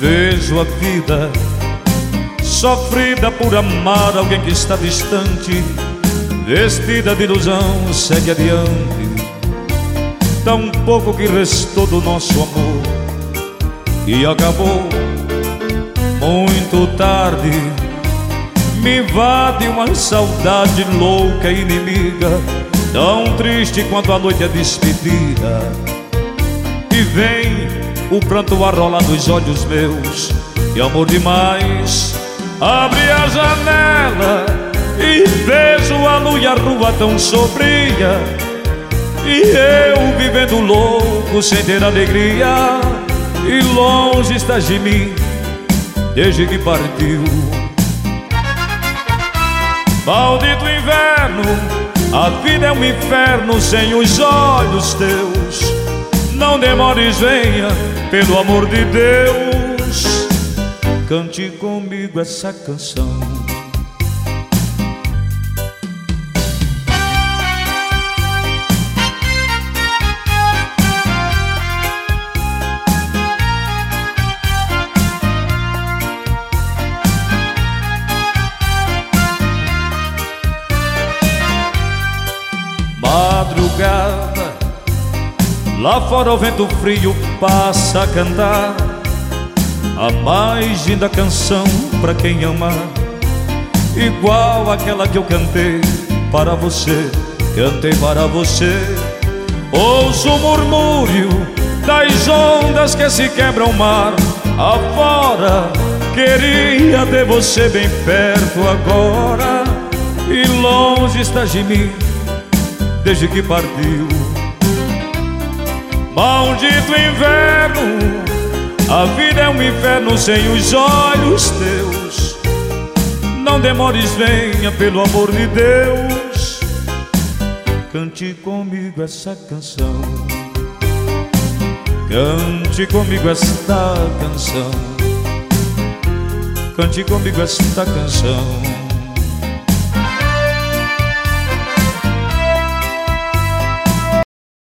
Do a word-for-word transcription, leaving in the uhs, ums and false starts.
Vejo a vida sofrida por amar alguém que está distante, vestida de ilusão, segue adiante. Tão pouco que restou do nosso amor e acabou muito tarde. Me invade uma saudade louca e inimiga, tão triste quanto a noite é despedida. E vem o pranto a rolar dos olhos meus, e amor demais abre a janela e vejo a lua e a rua tão sombria, e eu vivendo louco sem ter alegria. E longe estás de mim desde que partiu. Maldito inverno, a vida é um inferno sem os olhos teus. Não demores, venha, pelo amor de Deus, cante comigo essa canção. Madrugada, lá fora o vento frio passa a cantar a mais linda canção pra quem ama, igual aquela que eu cantei para você, cantei para você. Ouço o murmúrio das ondas que se quebram o mar afora, queria ter você bem perto agora, e longe estás de mim desde que partiu. Maldito inverno, a vida é um inferno sem os olhos teus. Não demores, venha, pelo amor de Deus, cante comigo essa canção. Cante comigo esta canção. Cante comigo esta canção.